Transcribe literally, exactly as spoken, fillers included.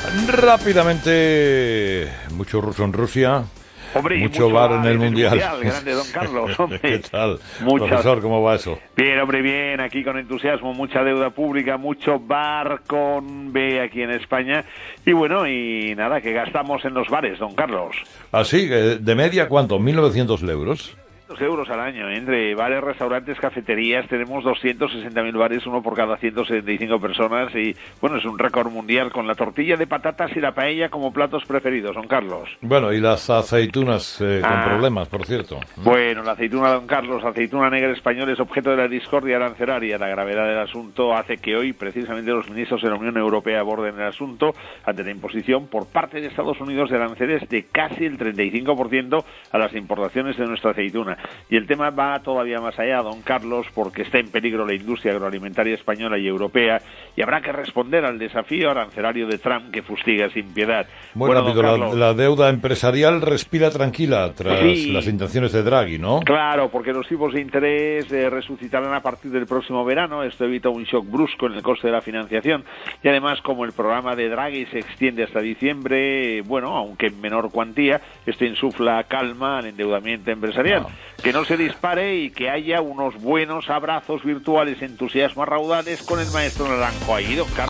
Rápidamente, mucho ruso en Rusia. Hombre, mucho, mucho bar en el, en el mundial. mundial. Grande don Carlos, hombre. ¿Qué tal, Muchas... profesor? ¿Cómo va eso? Bien, hombre, bien. Aquí con entusiasmo, mucha deuda pública, mucho bar con B aquí en España. Y bueno, y nada, que gastamos en los bares, don Carlos. ¿Ah, sí? ¿De media cuánto? ¿mil novecientos euros? euros al año, entre bares, restaurantes, cafeterías, tenemos doscientos sesenta mil bares, uno por cada ciento setenta y cinco personas, y bueno, es un récord mundial con la tortilla de patatas y la paella como platos preferidos, don Carlos. Bueno, y las aceitunas eh, con ah, problemas, por cierto. Bueno, la aceituna, don Carlos, la aceituna negra española es objeto de la discordia arancelaria. La gravedad del asunto hace que hoy, precisamente, los ministros de la Unión Europea aborden el asunto ante la imposición por parte de Estados Unidos de aranceles de casi el treinta y cinco por ciento a las importaciones de nuestra aceituna. Y el tema va todavía más allá, don Carlos, porque está en peligro la industria agroalimentaria española y europea, y habrá que responder al desafío arancelario de Trump que fustiga sin piedad. Muy bueno, rápido, la, la deuda empresarial respira tranquila tras sí, las intenciones de Draghi, ¿no? Claro, porque los tipos de interés eh, resucitarán a partir del próximo verano. Esto evita un shock brusco en el coste de la financiación, y además, como el programa de Draghi se extiende hasta diciembre, bueno, aunque en menor cuantía, esto insufla calma al endeudamiento empresarial. No. Que no se dispare y que haya unos buenos abrazos virtuales, entusiasmo a raudales con el maestro Naranjo ahí, don Carlos.